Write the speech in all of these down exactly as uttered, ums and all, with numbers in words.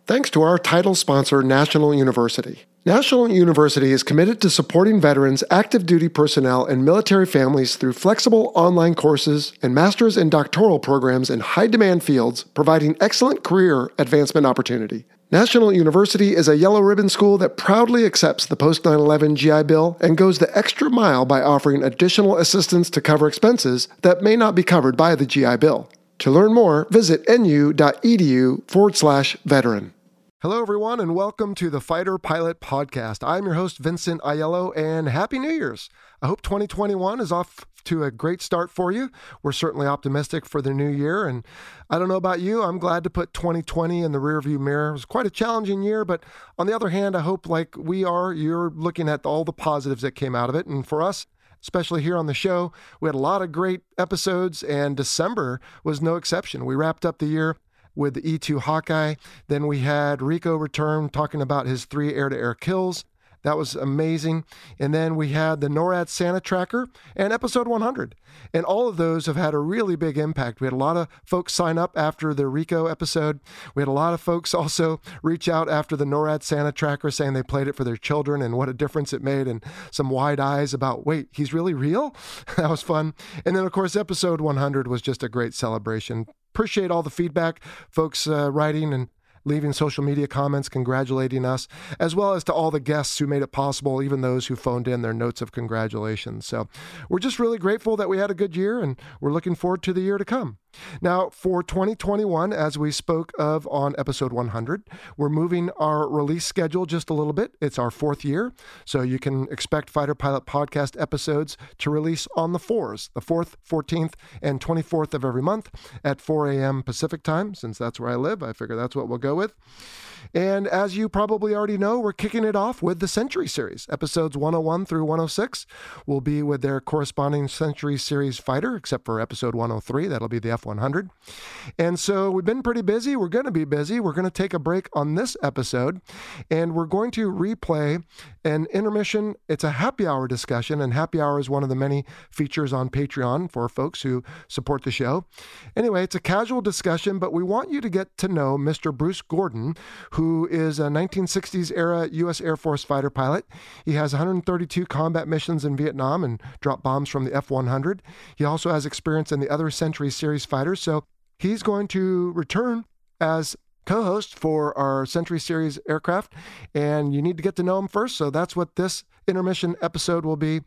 thanks to our title sponsor, National University. National University is committed to supporting veterans, active duty personnel, and military families through flexible online courses and master's and doctoral programs in high-demand fields, providing excellent career advancement opportunity. National University is a yellow ribbon school that proudly accepts the post nine eleven G I Bill and goes the extra mile by offering additional assistance to cover expenses that may not be covered by the G I Bill. To learn more, visit nu.edu forward slash veteran. Hello, everyone, and welcome to the Fighter Pilot Podcast. I'm your host, Vincent Aiello, and Happy New Year's. I hope twenty twenty-one is off to a great start for you. We're certainly optimistic for the new year, and I don't know about you, I'm glad to put twenty twenty in the rearview mirror. It was quite a challenging year, but on the other hand, I hope like we are, you're looking at all the positives that came out of it, and for us, especially here on the show, we had a lot of great episodes, and December was no exception. We wrapped up the year with the E two Hawkeye. Then we had Rico return talking about his three air-to-air kills. That was amazing. And then we had the NORAD Santa Tracker and episode one hundred. And all of those have had a really big impact. We had a lot of folks sign up after the Rico episode. We had a lot of folks also reach out after the NORAD Santa Tracker saying they played it for their children and what a difference it made, and some wide eyes about, wait, he's really real? That was fun. And then, of course, episode one hundred was just a great celebration. Appreciate all the feedback, folks uh, writing and leaving social media comments congratulating us, as well as to all the guests who made it possible, even those who phoned in their notes of congratulations. So we're just really grateful that we had a good year, and we're looking forward to the year to come. Now, for twenty twenty-one, as we spoke of on episode one hundred, we're moving our release schedule just a little bit. It's our fourth year, so you can expect Fighter Pilot Podcast episodes to release on the fours, the fourth, fourteenth, and twenty-fourth of every month at four a.m. Pacific time. Since that's where I live, I figure that's what we'll go with. And as you probably already know, we're kicking it off with the Century Series. Episodes one oh one through one oh six will be with their corresponding Century Series fighter, except for episode one oh three. That'll be the F one hundred. And so we've been pretty busy. We're going to be busy. We're going to take a break on this episode, and we're going to replay an intermission. It's a happy hour discussion, and happy hour is one of the many features on Patreon for folks who support the show. Anyway, it's a casual discussion, but we want you to get to know Mister Bruce Gordon, who is a nineteen sixties era U S Air Force fighter pilot. He has one hundred thirty-two combat missions in Vietnam and dropped bombs from the F one hundred. He also has experience in the other Century Series fighters, so he's going to return as co-host for our Century Series aircraft, and you need to get to know him first, so that's what this intermission episode will be,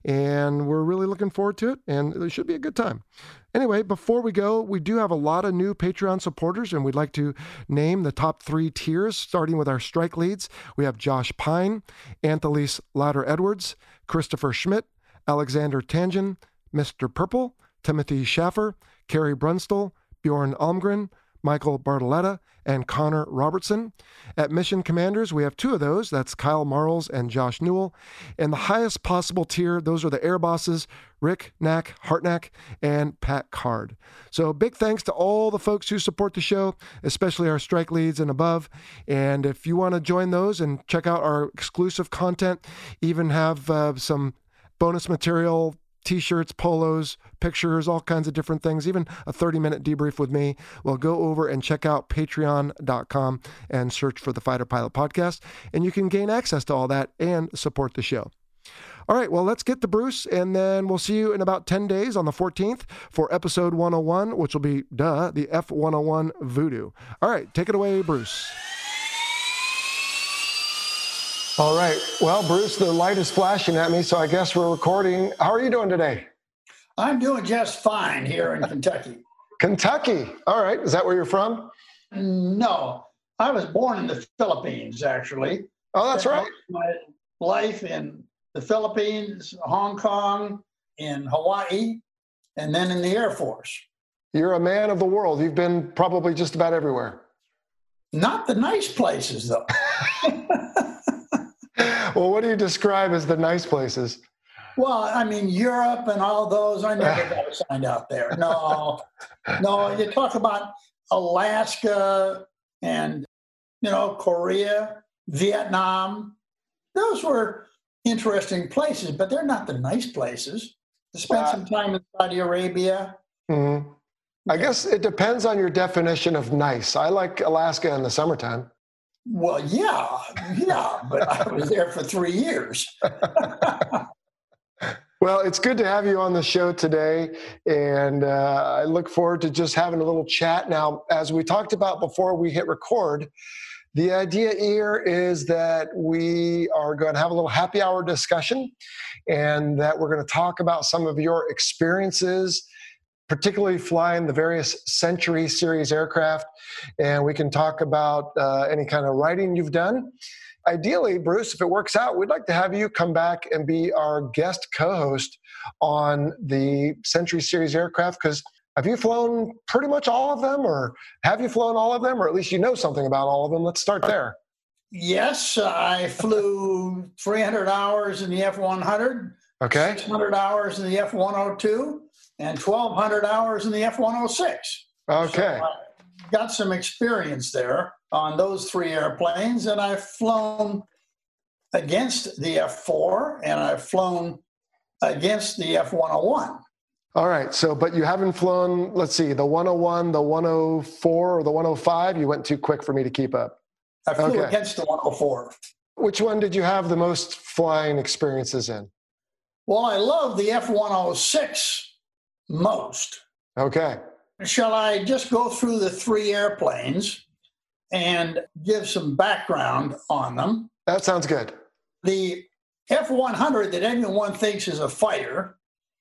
and we're really looking forward to it, and it should be a good time. Anyway, before we go, we do have a lot of new Patreon supporters, and we'd like to name the top three tiers, starting with our strike leads. We have Josh Pine, Anthony's Lauder-Edwards, Christopher Schmidt, Alexander Tangen, Mister Purple, Timothy Schaffer, Carrie Brunstall, Bjorn Almgren, Michael Bartoletta, and Connor Robertson. At Mission Commanders, we have two of those. That's Kyle Marles and Josh Newell. And the highest possible tier, those are the air bosses, Rick Knack, Hartnack, and Pat Card. So big thanks to all the folks who support the show, especially our strike leads and above. And if you want to join those and check out our exclusive content, even have uh, some bonus material, T-shirts, polos, pictures, all kinds of different things, even a thirty-minute debrief with me, well, go over and check out patreon dot com and search for the Fighter Pilot Podcast, and you can gain access to all that and support the show. All right, well, let's get to Bruce, and then we'll see you in about ten days on the fourteenth for episode one oh one, which will be, duh, the F one oh one Voodoo. All right, take it away, Bruce. All right. Well, Bruce, the light is flashing at me, so I guess we're recording. How are you doing today? I'm doing just fine here in Kentucky. Kentucky. All right. Is that where you're from? No. I was born in the Philippines, actually. Oh, that's right. My life in the Philippines, Hong Kong, in Hawaii, and then in the Air Force. You're a man of the world. You've been probably just about everywhere. Not the nice places, though. Well, what do you describe as the nice places? Well, I mean, Europe and all those, I never got assigned out there. No, no, you talk about Alaska and, you know, Korea, Vietnam. Those were interesting places, but they're not the nice places. I spent uh, some time in Saudi Arabia. Mm-hmm. I guess it depends on your definition of nice. I like Alaska in the summertime. Well, yeah, yeah, but I was there for three years. Well, it's good to have you on the show today, and uh, I look forward to just having a little chat. Now, as we talked about before we hit record, the idea here is that we are going to have a little happy hour discussion, and that we're going to talk about some of your experiences, particularly flying the various Century Series aircraft, and we can talk about uh, any kind of writing you've done. Ideally, Bruce, if it works out, we'd like to have you come back and be our guest co-host on the Century Series aircraft, because have you flown pretty much all of them, or have you flown all of them, or at least you know something about all of them? Let's start there. Yes, I flew three hundred hours in the F one hundred, okay, six hundred hours in the F one oh two, and twelve hundred hours in the F one oh six. Okay. So I got some experience there on those three airplanes, and I've flown against the F four, and I've flown against the F one oh one. All right. So, but you haven't flown, let's see, the one oh one, the one oh four, or the one oh five? You went too quick for me to keep up. I flew okay. against the one oh four. Which one did you have the most flying experiences in? Well, I love the F one oh six most. Okay. Shall I just go through the three airplanes and give some background on them? That sounds good. The F one hundred that everyone thinks is a fighter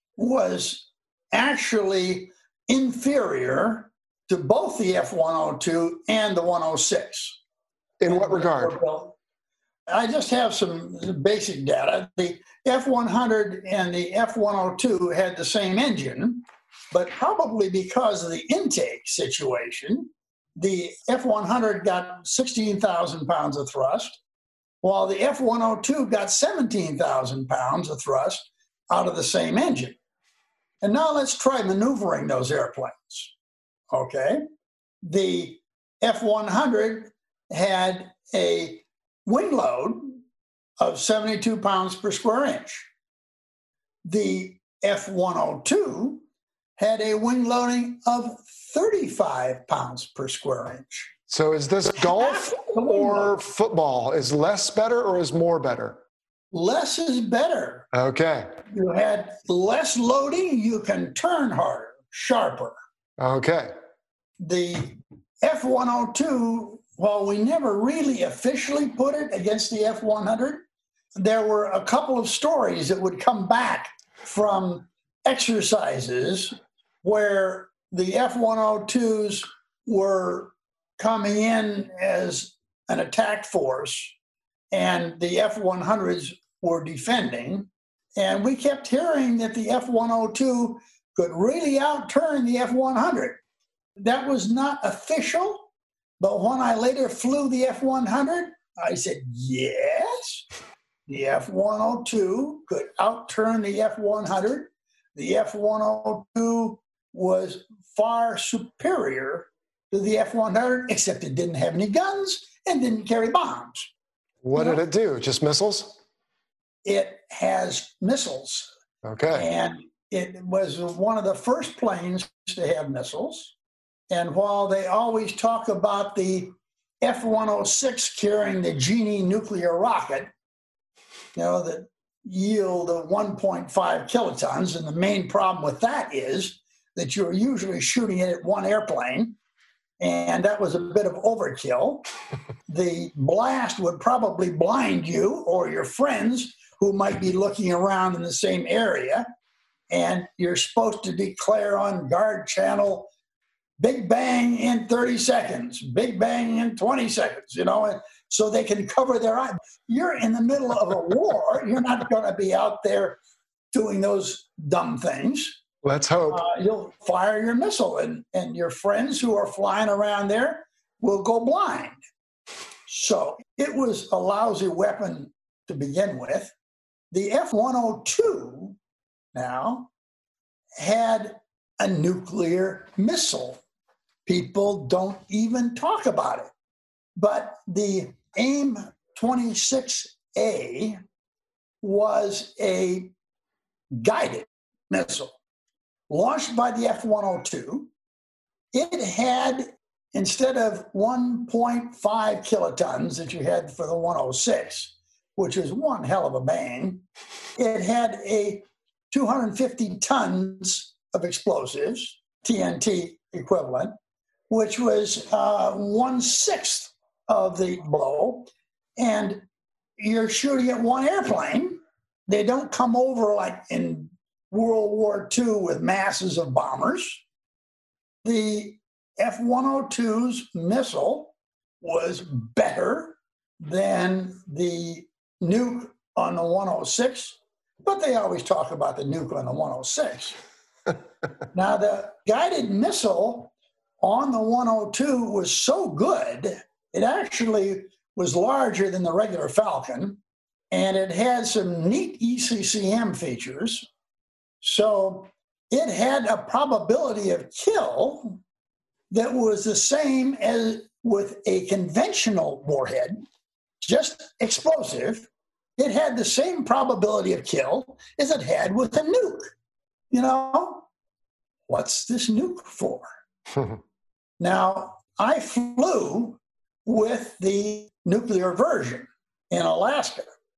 was actually inferior to both the F one oh two and the one oh six. In what regard? I just have some basic data. The F one hundred and the F one oh two had the same engine, but probably because of the intake situation, the F one hundred got sixteen thousand pounds of thrust, while the F one oh two got seventeen thousand pounds of thrust out of the same engine. And now let's try maneuvering those airplanes. Okay. The F one hundred had a wing load of seventy-two pounds per square inch. The F one oh two had a wing loading of thirty-five pounds per square inch. So is this golf or football? Is less better or is more better? Less is better. Okay. You had less loading, you can turn harder, sharper. Okay. The F one oh two, while we never really officially put it against the F one hundred, there were a couple of stories that would come back from exercises where the F one oh twos were coming in as an attack force and the F one hundreds were defending. And we kept hearing that the F one oh two could really outturn the F one hundred. That was not official, but when I later flew the F one hundred, I said, yes, the F one oh two could outturn the F one hundred. The F one oh two was far superior to the F one hundred, except it didn't have any guns and didn't carry bombs. What did it do? Just missiles? It has missiles. Okay. And it was one of the first planes to have missiles. And while they always talk about the F one oh six carrying the Genie nuclear rocket, you know, that yield of one point five kilotons, and the main problem with that is that you're usually shooting it at one airplane, and that was a bit of overkill. The blast would probably blind you or your friends who might be looking around in the same area, and you're supposed to declare on guard channel, big bang in thirty seconds, big bang in twenty seconds, you know, so they can cover their eyes. You're in the middle of a war. You're not going to be out there doing those dumb things. Let's hope. Uh, you'll fire your missile, and, and your friends who are flying around there will go blind. So it was a lousy weapon to begin with. The F one oh two now had a nuclear missile. People don't even talk about it. But the AIM twenty-six A was a guided missile launched by the F one oh two. It had instead of one point five kilotons that you had for the one oh six, which is one hell of a bang, it had a two hundred fifty tons of explosives, T N T equivalent, which was uh, one-sixth of the blow. And you're shooting at one airplane. They don't come over like in World War Two with masses of bombers. The F one oh two's missile was better than the nuke on the one oh six, but they always talk about the nuke on the one oh six. Now, the guided missile on the one oh two was so good, it actually was larger than the regular Falcon, and it had some neat E C C M features. So it had a probability of kill that was the same as with a conventional warhead, just explosive. It had the same probability of kill as it had with a nuke. You know, what's this nuke for? Now, I flew with the nuclear version in Alaska.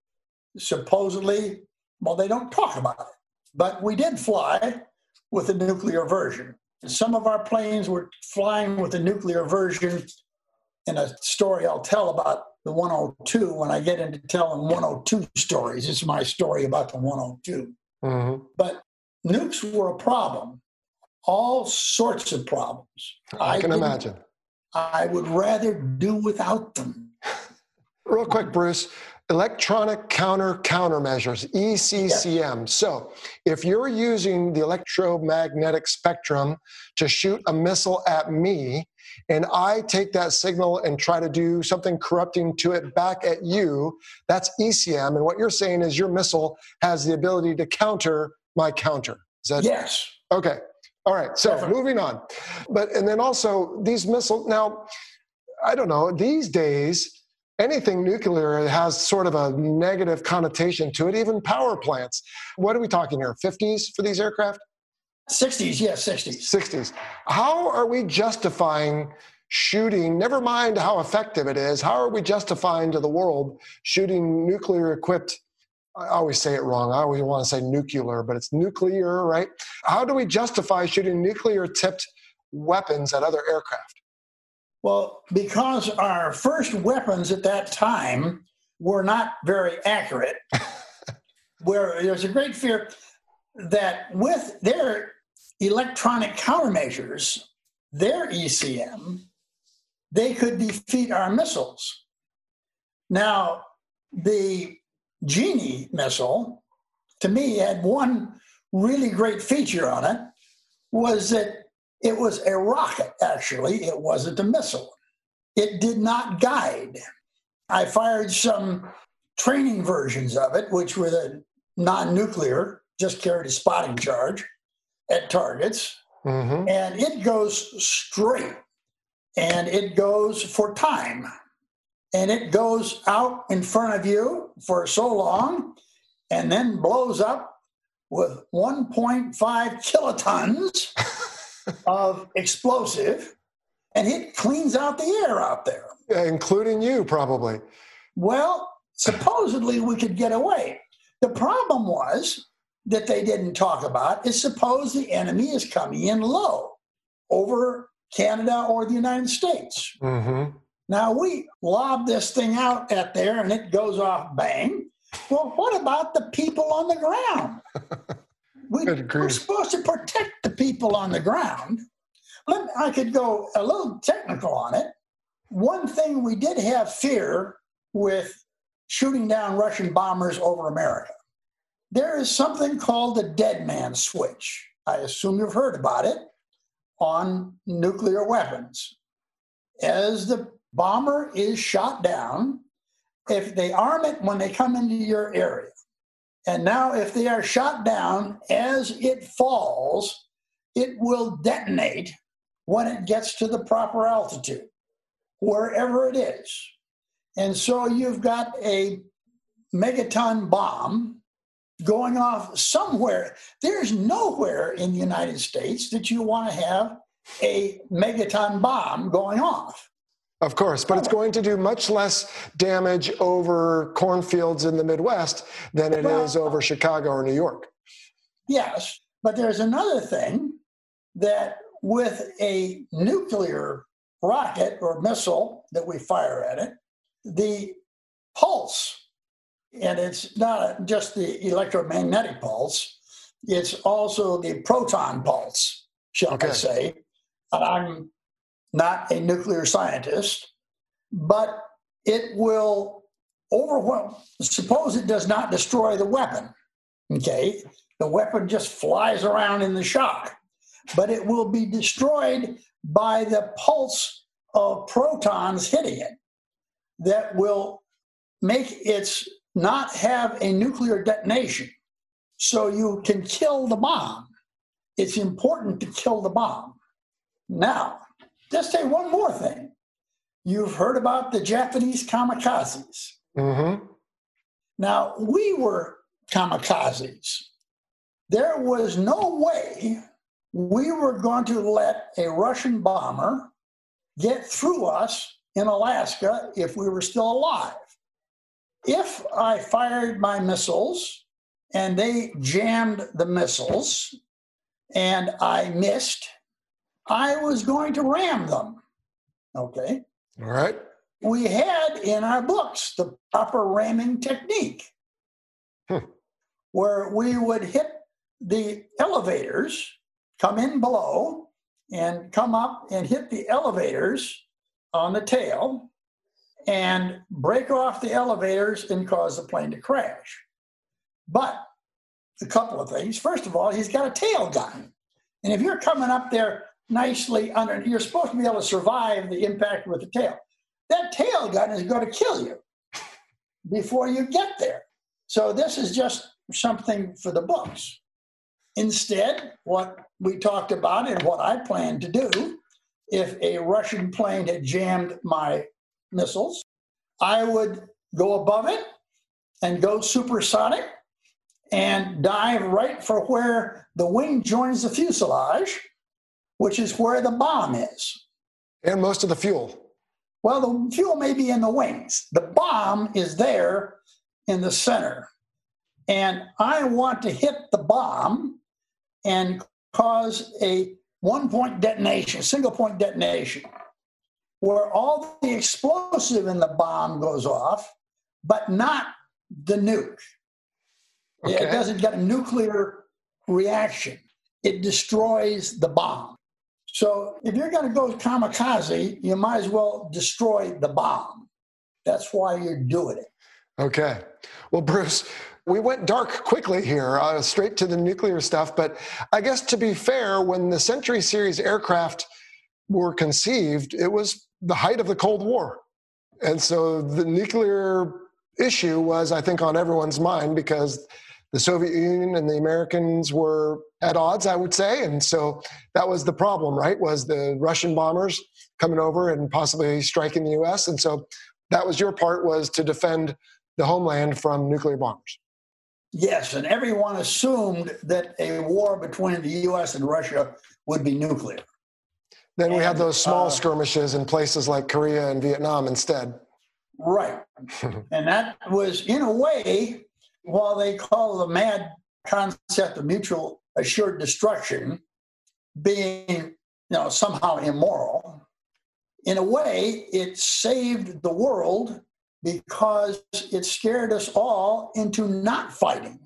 Supposedly, well, they don't talk about it, but we did fly with the nuclear version. Some of our planes were flying with the nuclear version in a story I'll tell about the one oh two when I get into telling one oh two stories. It's my story about the one oh two. Mm-hmm. But nukes were a problem, all sorts of problems. I can imagine. I would rather do without them. Real quick, Bruce. Electronic counter countermeasures, E C C M. Yes. So if you're using the electromagnetic spectrum to shoot a missile at me, and I take that signal and try to do something corrupting to it back at you, that's E C M. And what you're saying is your missile has the ability to counter my counter. Is that yes? Okay. All right. So Definitely. Moving on. But and then also these missiles. Now, I don't know. These days, anything nuclear has sort of a negative connotation to it, even power plants. What are we talking here, fifties for these aircraft? sixties, yes, sixties. sixties. How are we justifying shooting, never mind how effective it is, how are we justifying to the world shooting nuclear-equipped, I always say it wrong, I always want to say nuclear, but it's nuclear, right? How do we justify shooting nuclear-tipped weapons at other aircraft? Well, because our first weapons at that time were not very accurate, where there's a great fear that with their electronic countermeasures, their E C M, they could defeat our missiles. Now, the Genie missile, to me, had one really great feature on it, was that it was a rocket, actually. It wasn't a missile. It did not guide. I fired some training versions of it, which were the non-nuclear, just carried a spotting charge at targets. Mm-hmm. And it goes straight. And it goes for time. And it goes out in front of you for so long and then blows up with one point five kilotons of explosive, and it cleans out the air out there. Yeah, including you, probably. Well, supposedly we could get away. The problem was that they didn't talk about is suppose the enemy is coming in low over Canada or the United States. Mm-hmm. Now, we lob this thing out at there, and it goes off bang. Well, what about the people on the ground? We, we're supposed to protect the people on the ground. Let, I could go a little technical on it. One thing we did have fear with shooting down Russian bombers over America. There is something called the dead man switch. I assume you've heard about it on nuclear weapons. As the bomber is shot down, if they arm it when they come into your area, and now if they are shot down as it falls, it will detonate when it gets to the proper altitude, wherever it is. And so you've got a megaton bomb going off somewhere. There's nowhere in the United States that you want to have a megaton bomb going off. Of course, but it's going to do much less damage over cornfields in the Midwest than it well, is over Chicago or New York. Yes, but there's another thing that with a nuclear rocket or missile that we fire at it, the pulse, and it's not just the electromagnetic pulse, it's also the proton pulse, shall okay. I say. I'm not a nuclear scientist, but it will overwhelm. Suppose it does not destroy the weapon, okay? The weapon just flies around in the shock, but it will be destroyed by the pulse of protons hitting it that will make it not have a nuclear detonation. So you can kill the bomb. It's important to kill the bomb. Now, just say one more thing. You've heard about the Japanese kamikazes. Mm-hmm. Now, we were kamikazes. There was no way we were going to let a Russian bomber get through us in Alaska if we were still alive. If I fired my missiles and they jammed the missiles and I missed, I was going to ram them, okay? All right. We had in our books the proper ramming technique hmm. where we would hit the elevators, come in below, and come up and hit the elevators on the tail and break off the elevators and cause the plane to crash. But a couple of things. First of all, he's got a tail gun. And if you're coming up there nicely under, you're supposed to be able to survive the impact with the tail. That tail gun is going to kill you before you get there. So this is just something for the books. Instead, what we talked about and what I plan to do, if a Russian plane had jammed my missiles, I would go above it and go supersonic and dive right for where the wing joins the fuselage, which is where the bomb is. And most of the fuel. Well, the fuel may be in the wings. The bomb is there in the center. And I want to hit the bomb and cause a one-point detonation, single-point detonation, where all the explosive in the bomb goes off, but not the nuke. Okay. It doesn't get a nuclear reaction. It destroys the bomb. So if you're going to go kamikaze, you might as well destroy the bomb. That's why you're doing it. Okay. Well, Bruce, we went dark quickly here, uh, straight to the nuclear stuff. But I guess to be fair, when the Century Series aircraft were conceived, it was the height of the Cold War. And so the nuclear issue was, I think, on everyone's mind because the Soviet Union and the Americans were at odds, I would say. And so that was the problem, right, was the Russian bombers coming over and possibly striking the U S. And so that was your part, was to defend the homeland from nuclear bombers. Yes, and everyone assumed that a war between the U S and Russia would be nuclear. Then we and, had those small uh, skirmishes in places like Korea and Vietnam instead. Right. And that was, in a way, while they call the mad concept of mutual assured destruction being, you know, somehow immoral, in a way, it saved the world because it scared us all into not fighting.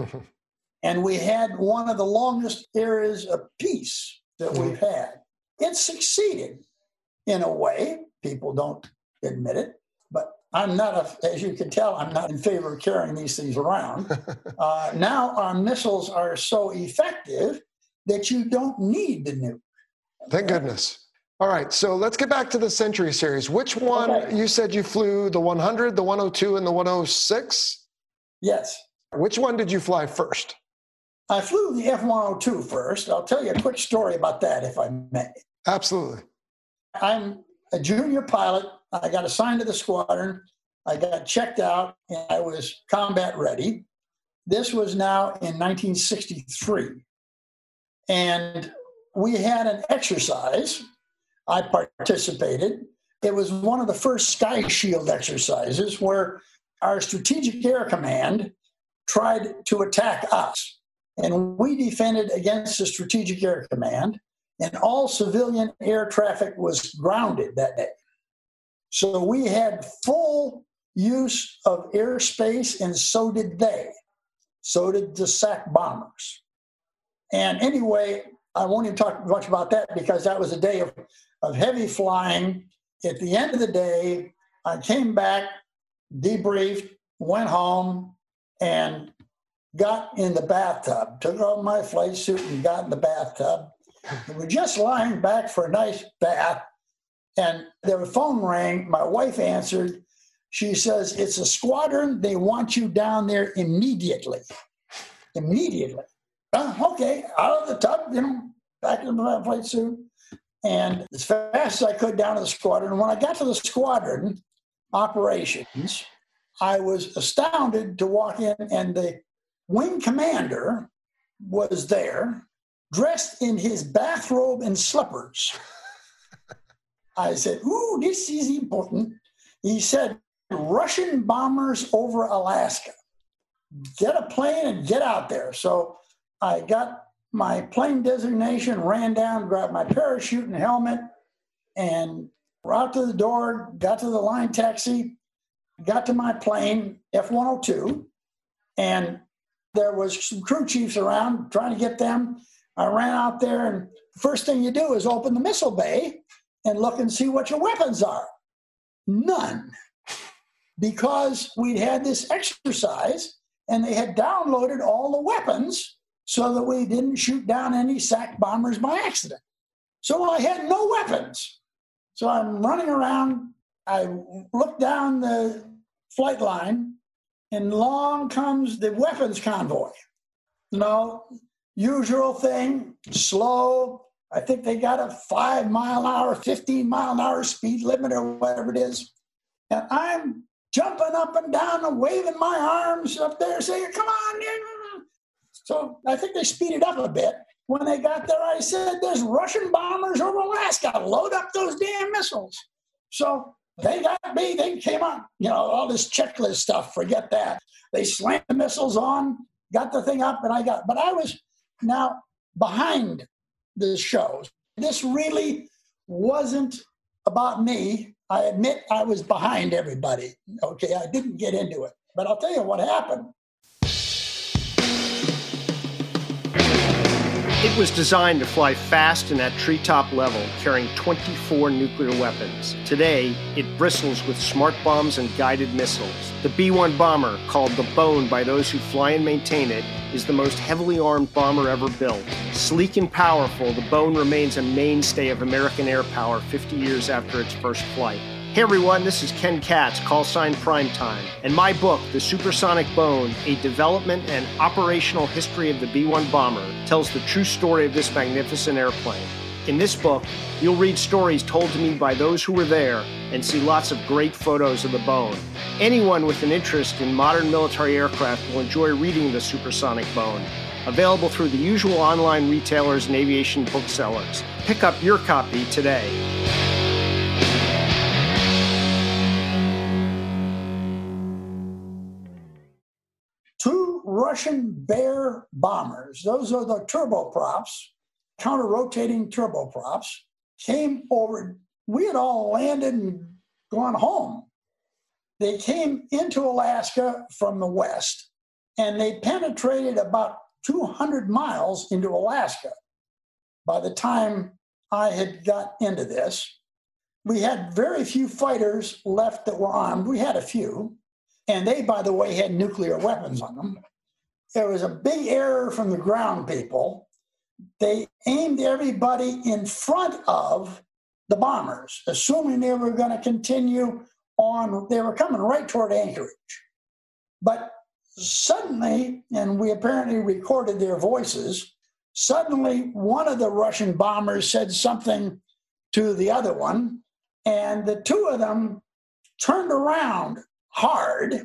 And we had one of the longest eras of peace that we've had. It succeeded in a way. People don't admit it, but I'm not, a, as you can tell, I'm not in favor of carrying these things around. Uh, now our missiles are so effective that you don't need the nuke. Thank goodness. All right, so let's get back to the Century Series. Which one, okay. You said you flew the one hundred, the one oh two, and the one oh six? Yes. Which one did you fly first? I flew the F one oh two first. I'll tell you a quick story about that, if I may. Absolutely. I'm a junior pilot. I got assigned to the squadron. I got checked out, and I was combat ready. This was now in nineteen sixty-three. And we had an exercise. I participated. It was one of the first Sky Shield exercises where our Strategic Air Command tried to attack us. And we defended against the Strategic Air Command, and all civilian air traffic was grounded that day. So we had full use of airspace, and so did they. So did the S A C bombers. And anyway, I won't even talk much about that because that was a day of, of heavy flying. At the end of the day, I came back, debriefed, went home, and got in the bathtub, took off my flight suit and got in the bathtub. We were just lying back for a nice bath, and the phone rang. My wife answered. She says, "It's a squadron. They want you down there immediately." Immediately. Oh, okay, out of the tub, you know, back in my flight suit. And as fast as I could down to the squadron. When I got to the squadron operations, I was astounded to walk in, and the wing commander was there, dressed in his bathrobe and slippers. I said, "Ooh, this is important." He said, "Russian bombers over Alaska. Get a plane and get out there." So I got my plane designation, ran down, grabbed my parachute and helmet, and out to the door, got to the line taxi, got to my plane, F one oh two, and there was some crew chiefs around trying to get them. I ran out there, and the first thing you do is open the missile bay and look and see what your weapons are. None. Because we'd had this exercise, and they had downloaded all the weapons so that we didn't shoot down any S A C bombers by accident. So I had no weapons. So I'm running around. I look down the flight line, and along comes the weapons convoy. You know, usual thing, slow. I think they got a five mile an hour, fifteen mile an hour speed limit or whatever it is. And I'm jumping up and down and waving my arms up there saying, "Come on." So I think they speeded up a bit. When they got there, I said, "There's Russian bombers over Alaska. Load up those damn missiles." So they got me. They came on. You know, all this checklist stuff, forget that. They slammed the missiles on, got the thing up, and I got, but I was now behind the show. This really wasn't about me. I admit I was behind everybody. Okay, I didn't get into it. But I'll tell you what happened. It was designed to fly fast and at treetop level, carrying twenty-four nuclear weapons. Today, it bristles with smart bombs and guided missiles. The B one bomber, called the Bone by those who fly and maintain it, is the most heavily armed bomber ever built. Sleek and powerful, the Bone remains a mainstay of American air power fifty years after its first flight. Hey everyone, this is Ken Katz, call sign Primetime, and my book, The Supersonic Bone, A Development and Operational History of the B one Bomber, tells the true story of this magnificent airplane. In this book, you'll read stories told to me by those who were there and see lots of great photos of the Bone. Anyone with an interest in modern military aircraft will enjoy reading The Supersonic Bone. Available through the usual online retailers and aviation booksellers. Pick up your copy today. Two Russian Bear bombers, those are the turboprops, counter-rotating turboprops, came over. We had all landed and gone home. They came into Alaska from the west, and they penetrated about two hundred miles into Alaska. By the time I had got into this, we had very few fighters left that were armed. We had a few. And they, by the way, had nuclear weapons on them. There was a big error from the ground people. They aimed everybody in front of the bombers, assuming they were going to continue on. They were coming right toward Anchorage. But suddenly, and we apparently recorded their voices, suddenly one of the Russian bombers said something to the other one, and the two of them turned around hard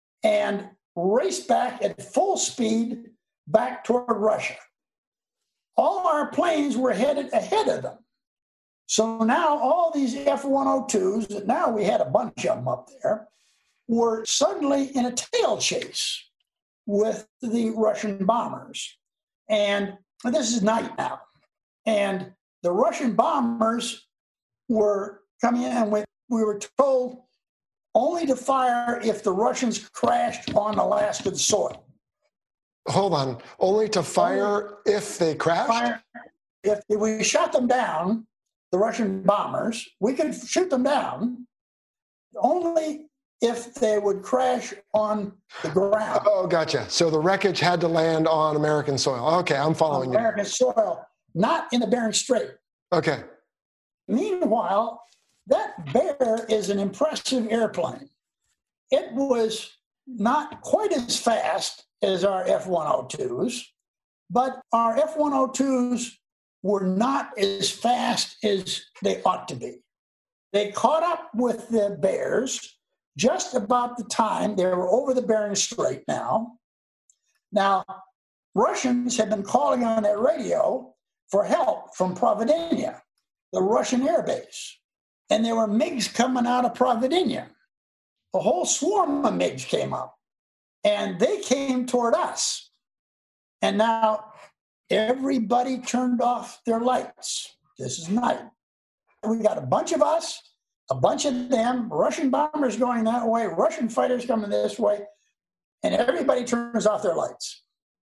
and raced back at full speed back toward Russia. all our planes were headed ahead of them. So now all these F one oh twos, that now we had a bunch of them up there, were suddenly in a tail chase with the Russian bombers. And this is night now. And the Russian bombers were coming in, and we, we were told only to fire if the Russians crashed on Alaskan soil. Hold on. Only to fire only if they crashed? Fire, if, if we shot them down, the Russian bombers, we could shoot them down only if they would crash on the ground. Oh, gotcha. So the wreckage had to land on American soil. Okay, I'm following you. American soil, not in the Bering Strait. Okay. Meanwhile, that Bear is an impressive airplane. It was not quite as fast as our F one oh twos, but our F one oh twos were not as fast as they ought to be. They caught up with the Bears just about the time they were over the Bering Strait now. Now, Russians had been calling on their radio for help from Providencia, the Russian air base. And there were MiGs coming out of Providencia. A whole swarm of MiGs came up, and they came toward us. And now everybody turned off their lights. This is night. We got a bunch of us, a bunch of them, Russian bombers going that way, Russian fighters coming this way, and everybody turns off their lights.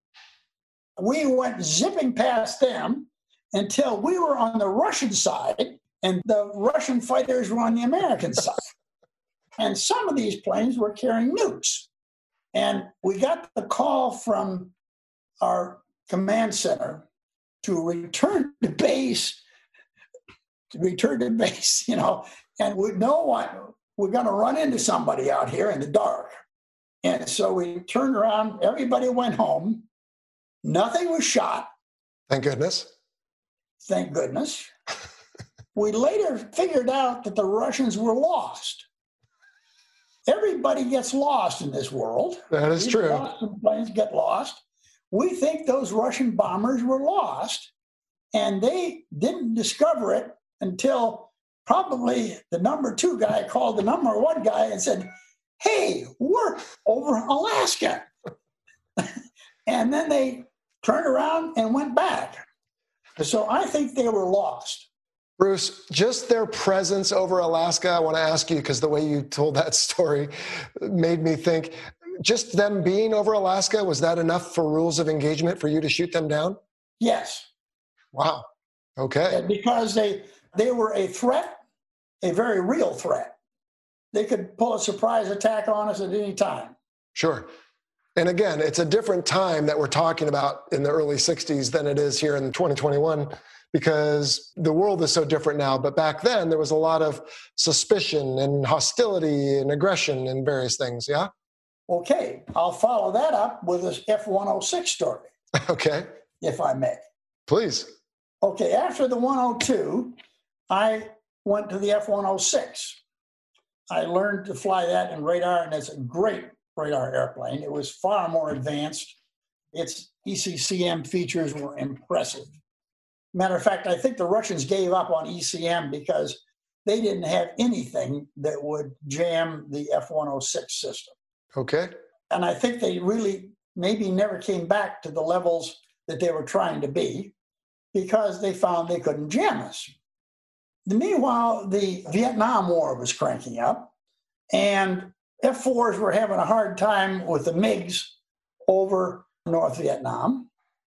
We went zipping past them until we were on the Russian side, and the Russian fighters were on the American side. And some of these planes were carrying nukes. And we got the call from our command center to return to base, to return to base, you know, and we know what, we're going to run into somebody out here in the dark. And so we turned around, everybody went home. Nothing was shot. Thank goodness. Thank goodness. We later figured out that the Russians were lost. Everybody gets lost in this world. That is true. Boston planes get lost. We think those Russian bombers were lost, and they didn't discover it until probably the number two guy called the number one guy and said, "Hey, we're over Alaska." And then they turned around and went back. So I think they were lost. Bruce, just their presence over Alaska, I want to ask you, because the way you told that story made me think, just them being over Alaska, was that enough for rules of engagement for you to shoot them down? Yes. Wow. Okay. Because they they were a threat, a very real threat. They could pull a surprise attack on us at any time. Sure. And again, it's a different time that we're talking about in the early sixties than it is here in twenty twenty-one, because the world is so different now. But back then, there was a lot of suspicion and hostility and aggression and various things, yeah? Okay, I'll follow that up with this F one oh six story. Okay. If I may. Please. Okay, after the one oh two, I went to the F one oh six. I learned to fly that in radar, and it's a great radar airplane. It was far more advanced. Its E C C M features were impressive. Matter of fact, I think the Russians gave up on E C M because they didn't have anything that would jam the F one oh six system. Okay. And I think they really maybe never came back to the levels that they were trying to be because they found they couldn't jam us. Meanwhile, the Vietnam War was cranking up, and F fours were having a hard time with the MiGs over North Vietnam.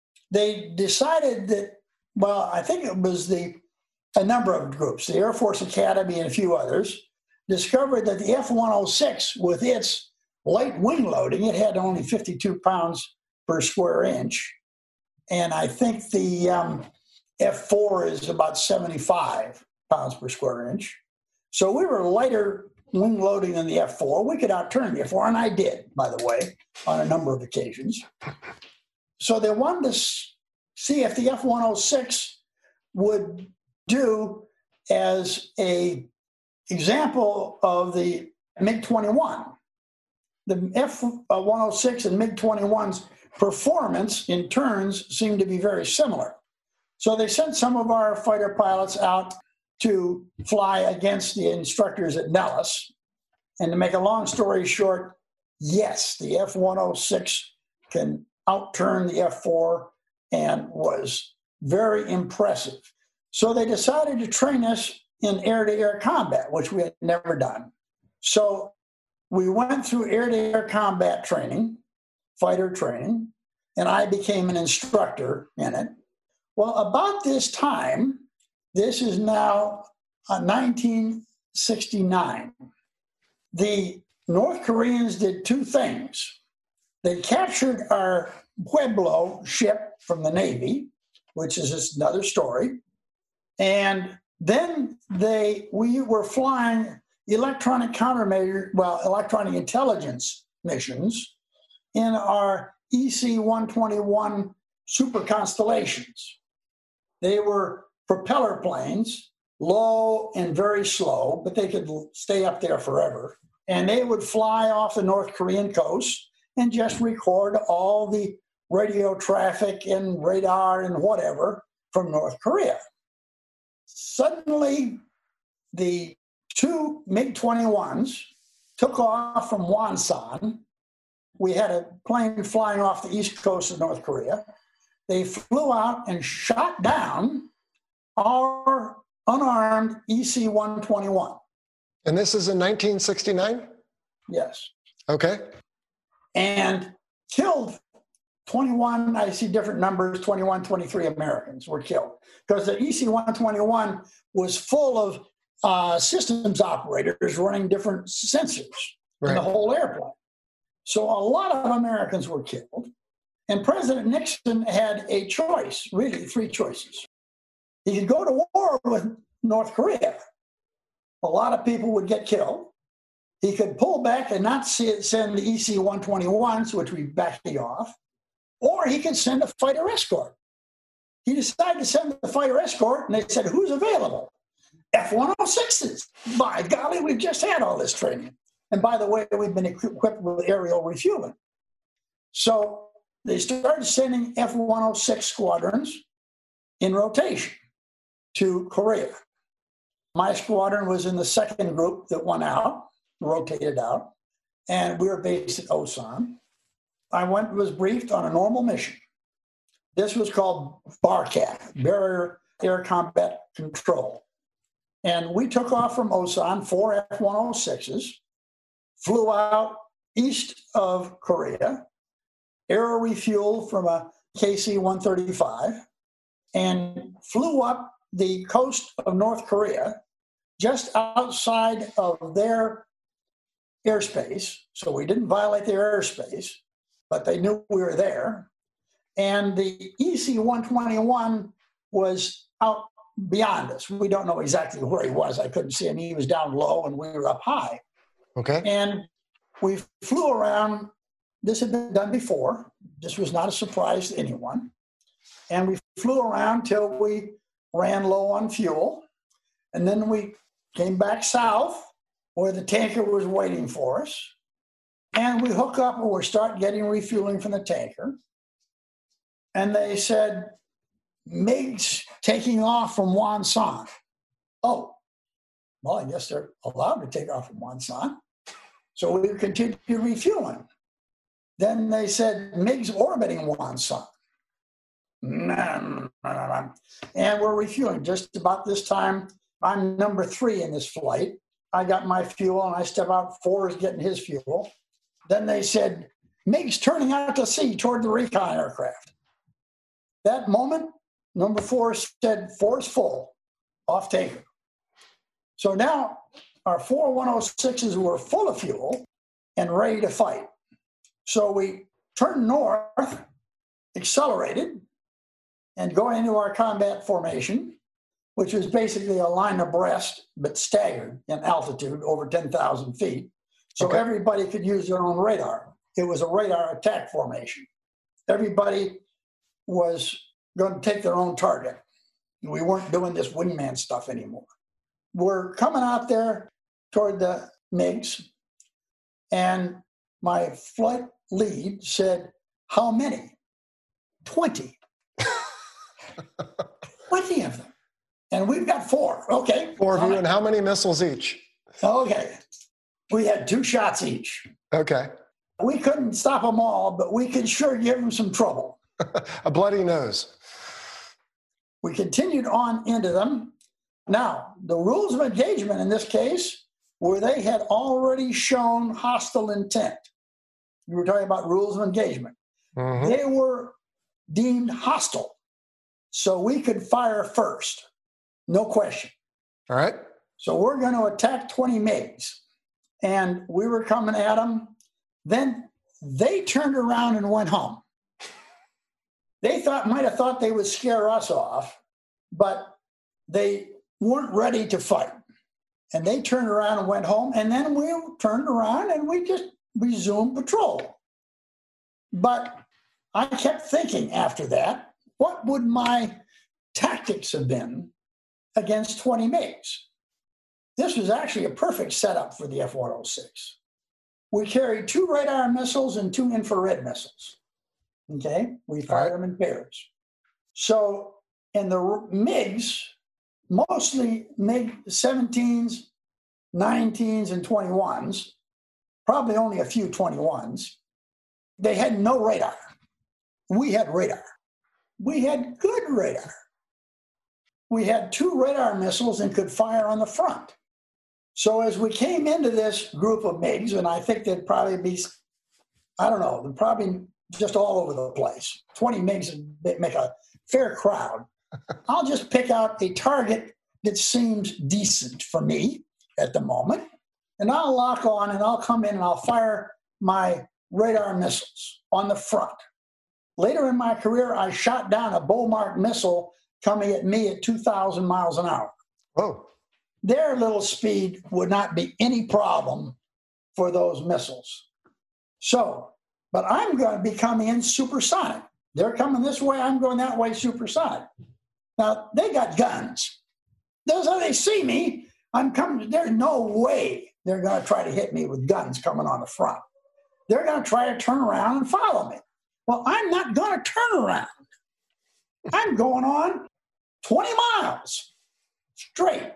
They decided that, well, I think it was the a number of groups, the Air Force Academy and a few others, discovered that the F one oh six, with its light wing loading, it had only fifty-two pounds per square inch. And I think the um, F four is about seventy-five pounds per square inch. So we were lighter wing loading than the F four. We could outturn the F four, and I did, by the way, on a number of occasions. So they wanted to see if the F one oh six would do as a example of the MiG twenty-one. The F one oh six and MiG twenty-one's performance in turns seemed to be very similar. So they sent some of our fighter pilots out to fly against the instructors at Nellis. And to make a long story short, yes, the F one oh six can outturn the F four and was very impressive. So they decided to train us in air-to-air combat, which we had never done. So we went through air-to-air combat training, fighter training, and I became an instructor in it. Well, about this time, this is now uh, nineteen sixty-nine, the North Koreans did two things. They captured our Pueblo ship from the Navy, which is just another story. And then they we were flying electronic countermeasure, well, electronic intelligence missions in our E C one twenty-one super constellations. They were propeller planes, low and very slow, but they could stay up there forever. And they would fly off the North Korean coast and just record all the radio traffic and radar and whatever from North Korea. Suddenly, the two MiG twenty-ones took off from Wonsan. We had a plane flying off the east coast of North Korea. They flew out and shot down our unarmed E C one twenty-one. And this is in nineteen sixty-nine? Yes. Okay. And killed twenty-one, I see different numbers, twenty-one, twenty-three Americans were killed. Because the E C one twenty-one was full of uh, systems operators running different sensors right. in the whole airplane. So a lot of Americans were killed. And President Nixon had a choice, really three choices. He could go to war with North Korea. A lot of people would get killed. He could pull back and not send the E C one twenty-ones, which we backing off, or he could send a fighter escort. He decided to send the fighter escort, and they said, who's available? F one oh sixes. By golly, we've just had all this training. And by the way, we've been equipped with aerial refueling. So they started sending F one oh six squadrons in rotation to Korea. My squadron was in the second group that went out, rotated out, and we were based at Osan. I went was briefed on a normal mission. This was called BARCAT, Barrier Air Combat Control. And we took off from Osan, four F one oh sixes, flew out east of Korea, aero refueled from a K C one thirty-five, and flew up the coast of North Korea, just outside of their airspace. So we didn't violate their airspace, but they knew we were there. And the E C one twenty-one was out beyond us. We don't know exactly where he was. I couldn't see him. He was down low and we were up high. Okay. And we flew around. This had been done before. This was not a surprise to anyone. And we flew around till we ran low on fuel. And then we came back south where the tanker was waiting for us. And we hook up and we start getting refueling from the tanker. And they said, MiGs taking off from Wonsan. Oh, well, I guess they're allowed to take off from Wonsan. So we continued refueling. Then they said, MiGs orbiting Wonsan. And we're refueling. Just about this time, I'm number three in this flight. I got my fuel and I step out, four is getting his fuel. Then they said, MiGs turning out to sea toward the recon aircraft. That moment, number four said, four is full, off tanker. So now our four one oh sixes were full of fuel and ready to fight. So we turned north, accelerated, and going into our combat formation, which was basically a line abreast, but staggered in altitude over ten thousand feet. So okay. Everybody could use their own radar. It was a radar attack formation. Everybody was going to take their own target. We weren't doing this wingman stuff anymore. We're coming out there toward the MiGs, and my flight lead said, how many? twenty. twenty of them. And we've got four. Okay. Four of you, and how many missiles each? Okay. We had two shots each. Okay. We couldn't stop them all, but we could sure give them some trouble. A bloody nose. We continued on into them. Now, the rules of engagement in this case were they had already shown hostile intent. You were talking about rules of engagement. Mm-hmm. They were deemed hostile, so we could fire first. No question. All right. So we're going to attack twenty MiGs. And we were coming at them. Then they turned around and went home. They thought might have thought they would scare us off, but they weren't ready to fight. And they turned around and went home. And then we turned around and we just resumed patrol. But I kept thinking after that, what would my tactics have been against twenty MiGs? This was actually a perfect setup for the F one oh six. We carried two radar missiles and two infrared missiles. Okay, we fired them in pairs. So in the MiGs, mostly MiG seventeens, nineteens, and twenty-ones, probably only a few twenty-ones, they had no radar. We had radar. We had good radar. We had two radar missiles and could fire on the front. So as we came into this group of MiGs, and I think there'd probably be, I don't know, they're probably just all over the place. twenty MiGs would make a fair crowd. I'll just pick out a target that seems decent for me at the moment, and I'll lock on and I'll come in and I'll fire my radar missiles on the front. Later in my career, I shot down a Beaumark missile coming at me at two thousand miles an hour. Oh. Their little speed would not be any problem for those missiles. So, but I'm going to be coming in supersonic. They're coming this way, I'm going that way supersonic. Now, they got guns. That's how they see me. I'm coming, there's no way they're going to try to hit me with guns coming on the front. They're going to try to turn around and follow me. Well, I'm not going to turn around. I'm going on twenty miles straight,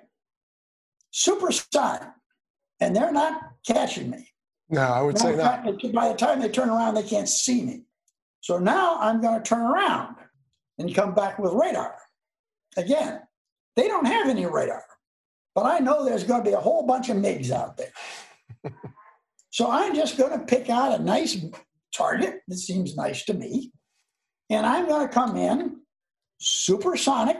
supersonic, and they're not catching me. No, I would say not. By the time they turn around, they can't see me. So now I'm going to turn around and come back with radar. Again, they don't have any radar, but I know there's going to be a whole bunch of MiGs out there. So I'm just going to pick out a nice target that seems nice to me, and I'm going to come in supersonic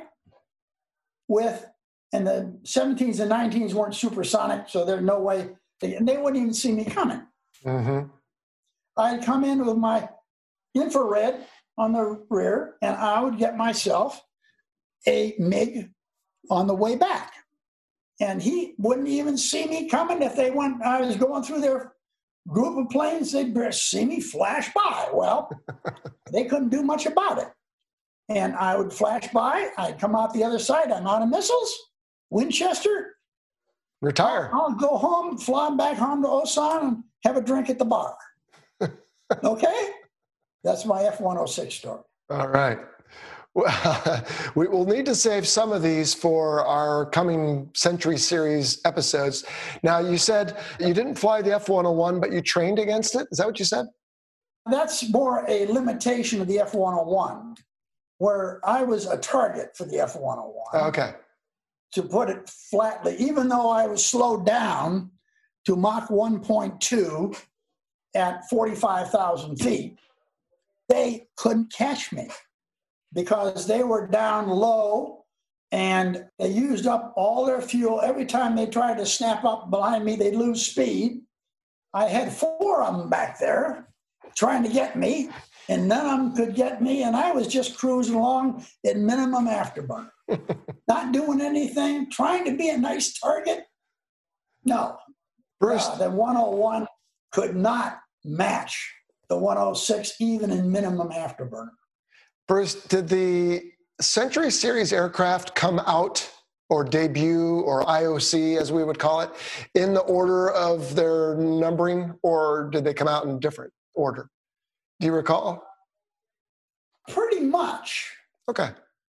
with, and the seventeens and nineteens weren't supersonic, so there's no way, they, and they wouldn't even see me coming. Mm-hmm. I'd come in with my infrared on the rear, and I would get myself a MiG on the way back. And he wouldn't even see me coming. If they went, I was going through their group of planes, they'd see me flash by. Well, they couldn't do much about it. And I would flash by, I'd come out the other side, I'm out of missiles, Winchester. Retire. I'll, I'll go home, fly back home to Osan and have a drink at the bar. Okay? That's my F one oh six story. All right. Well, we will need to save some of these for our coming Century Series episodes. Now, you said you didn't fly the F one oh one, but you trained against it? Is that what you said? That's more a limitation of the F one oh one, where I was a target for the F one oh one. Okay. To put it flatly, even though I was slowed down to Mach one point two at forty-five thousand feet, they couldn't catch me because they were down low and they used up all their fuel. Every time they tried to snap up behind me, they'd lose speed. I had four of them back there trying to get me, and none of them could get me, and I was just cruising along at minimum afterburner. Not doing anything, trying to be a nice target. No. Bruce. Uh, the one oh one could not match the one oh six even in minimum afterburner. Bruce, did the Century Series aircraft come out or debut or I O C, as we would call it, in the order of their numbering, or did they come out in different order? Do you recall? Pretty much. Okay.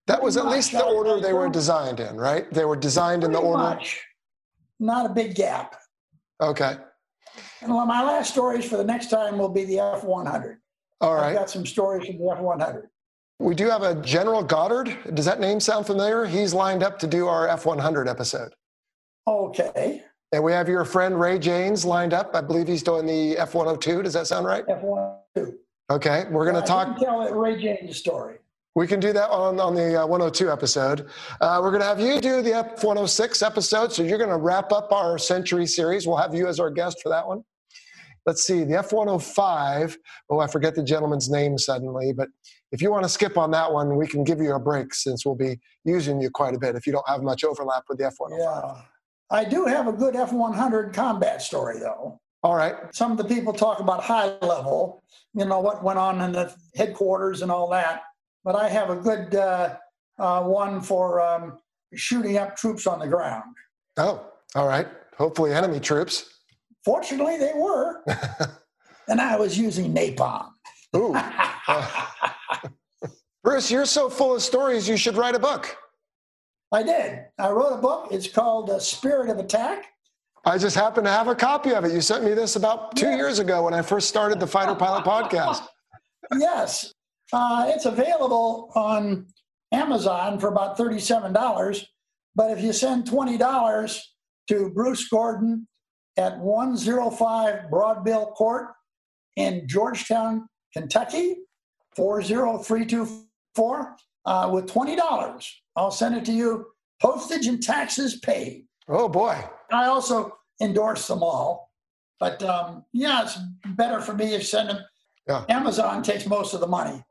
That was at Pretty least much. the I- order I they were don't- designed in, right? They were designed in the Pretty order. much. Not a big gap. Okay. And well, my last stories for the next time will be the F one hundred. All I've right. got some stories from the F one hundred. We do have a General Goddard. Does that name sound familiar? He's lined up to do our F one hundred episode. Okay. And we have your friend Ray Janes lined up. I believe he's doing the F one oh two. Does that sound right? F one oh two. Okay. We're going to I talk. didn't tell it Ray James' story. We can do that on, on the uh, one oh two episode. Uh, we're going to have you do the F one oh six episode. So you're going to wrap up our Century series. We'll have you as our guest for that one. Let's see, the F one oh five. Oh, I forget the gentleman's name suddenly. But if you want to skip on that one, we can give you a break since we'll be using you quite a bit if you don't have much overlap with the F one oh five. Yeah. I do have a good F one hundred combat story, though. All right. Some of the people talk about high level, you know, what went on in the headquarters and all that. But I have a good uh, uh, one for um, shooting up troops on the ground. Oh, all right. Hopefully enemy troops. Fortunately, they were. And I was using napalm. Ooh. Uh, Bruce, you're so full of stories, you should write a book. I did. I wrote a book. It's called uh, Spirit of Attack. I just happen to have a copy of it. You sent me this about two Yeah. years ago when I first started the Fighter Pilot podcast. Yes. Uh, it's available on Amazon for about thirty-seven dollars. But if you send twenty dollars to Bruce Gordon at one oh five Broadbill Court in Georgetown, Kentucky, four oh three two four, uh, with twenty dollars, I'll send it to you, postage and taxes paid. Oh, boy. I also endorse them all. But um, yeah, it's better for me if send them. Yeah. Amazon takes most of the money.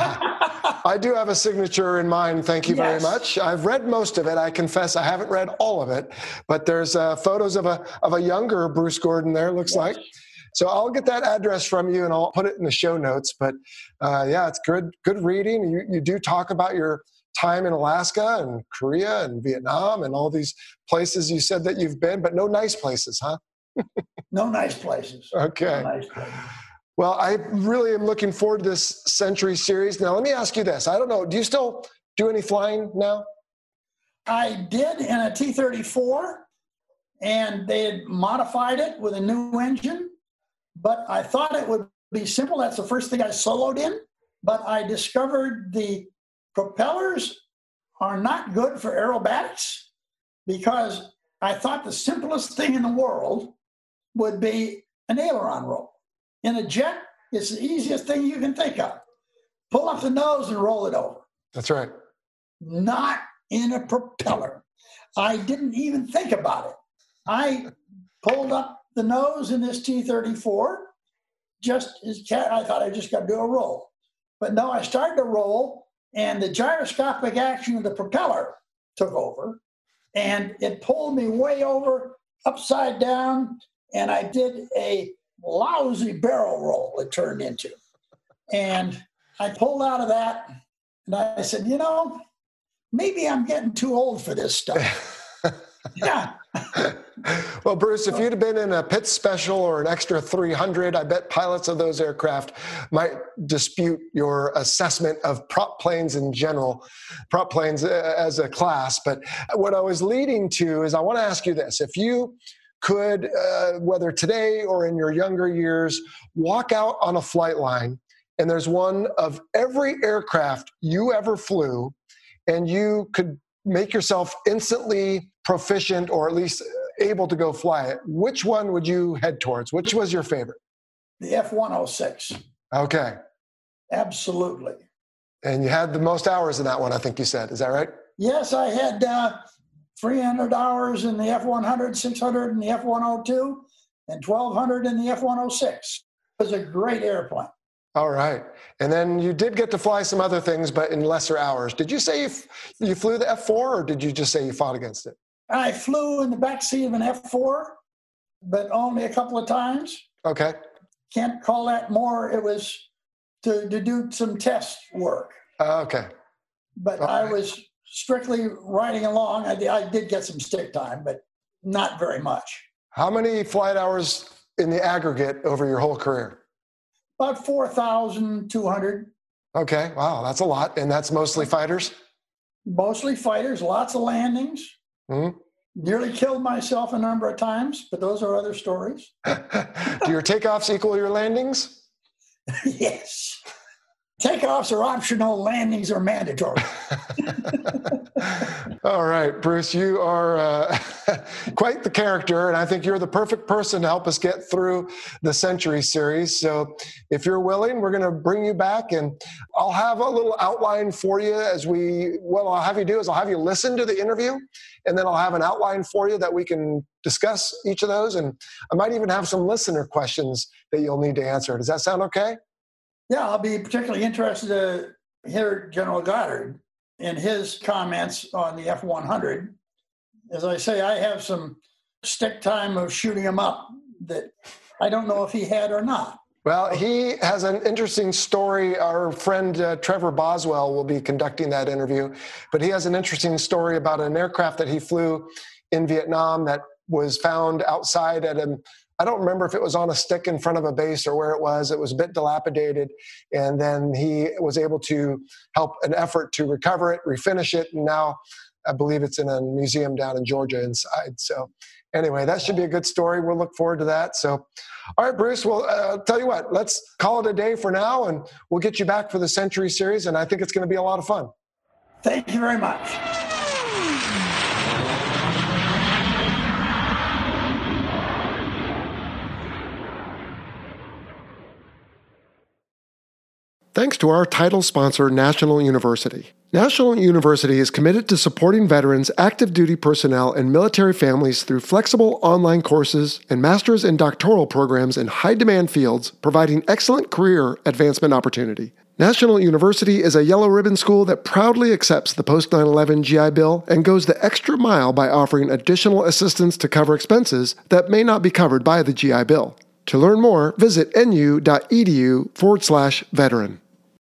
I do have a signature in mind. Thank you very Yes. much. I've read most of it. I confess I haven't read all of it, but there's uh, photos of a of a younger Bruce Gordon there, looks Yes. like. So I'll get that address from you and I'll put it in the show notes. But uh, yeah, it's good good reading. You, you do talk about your time in Alaska and Korea and Vietnam and all these places you said that you've been, but no nice places, huh? No nice places. Okay. No nice places. Well, I really am looking forward to this Century series. Now, let me ask you this. I don't know. Do you still do any flying now? I did in a T thirty-four, and they had modified it with a new engine, but I thought it would be simple. That's the first thing I soloed in, but I discovered the propellers are not good for aerobatics because I thought the simplest thing in the world would be an aileron roll. In a jet, it's the easiest thing you can think of. Pull up the nose and roll it over. That's right. Not in a propeller. I didn't even think about it. I pulled up the nose in this T thirty-four, just as cat. I thought I just got to do a roll. But no, I started to roll, and the gyroscopic action of the propeller took over, and it pulled me way over, upside down, and I did a lousy barrel roll it turned into. And I pulled out of that, and I said, you know, maybe I'm getting too old for this stuff. Yeah. Well, Bruce, if you'd have been in a Pitts Special or an extra three hundred, I bet pilots of those aircraft might dispute your assessment of prop planes in general, prop planes as a class. But what I was leading to is I want to ask you this. If you could, uh, whether today or in your younger years, walk out on a flight line and there's one of every aircraft you ever flew, and you could make yourself instantly proficient or at least able to go fly it, which one would you head towards? Which was your favorite? The F one oh six. Okay. Absolutely. And you had the most hours in that one, I think you said. Is that right? Yes, I had uh, three hundred hours in the F one hundred, six hundred in the F one oh two, and twelve hundred in the F one oh six. It was a great airplane. All right. And then you did get to fly some other things, but in lesser hours. Did you say you, f- you flew the F four, or did you just say you fought against it? I flew in the backseat of an F four, but only a couple of times. Okay. Can't call that more. It was to, to do some test work. Uh, okay. But All I right. was strictly riding along. I, I did get some stick time, but not very much. How many flight hours in the aggregate over your whole career? About four thousand two hundred. Okay. Wow. That's a lot. And that's mostly fighters? Mostly fighters, lots of landings. Mm-hmm. Nearly killed myself a number of times, but those are other stories. Do your takeoffs equal your landings? Yes. Takeoffs are optional, landings are mandatory. All right, Bruce, you are uh, quite the character, and I think you're the perfect person to help us get through the Century Series. So if you're willing, we're going to bring you back, and I'll have a little outline for you as we, what I'll have you do is I'll have you listen to the interview, and then I'll have an outline for you that we can discuss each of those, and I might even have some listener questions that you'll need to answer. Does that sound okay? Yeah, I'll be particularly interested to hear General Goddard and his comments on the F one hundred. As I say, I have some stick time of shooting him up that I don't know if he had or not. Well, he has an interesting story. Our friend uh, Trevor Boswell will be conducting that interview, but he has an interesting story about an aircraft that he flew in Vietnam that was found outside at a I don't remember if it was on a stick in front of a base or where it was. It was a bit dilapidated. And then he was able to help an effort to recover it, refinish it. And now I believe it's in a museum down in Georgia inside. So anyway, that should be a good story. We'll look forward to that. So, all right, Bruce, well, uh, tell you what, let's call it a day for now, and we'll get you back for the Century Series. And I think it's going to be a lot of fun. Thank you very much. Thanks to our title sponsor, National University. National University is committed to supporting veterans, active duty personnel, and military families through flexible online courses and master's and doctoral programs in high-demand fields, providing excellent career advancement opportunity. National University is a yellow ribbon school that proudly accepts the post nine eleven G I Bill and goes the extra mile by offering additional assistance to cover expenses that may not be covered by the G I Bill. To learn more, visit nu.edu forward slash veteran.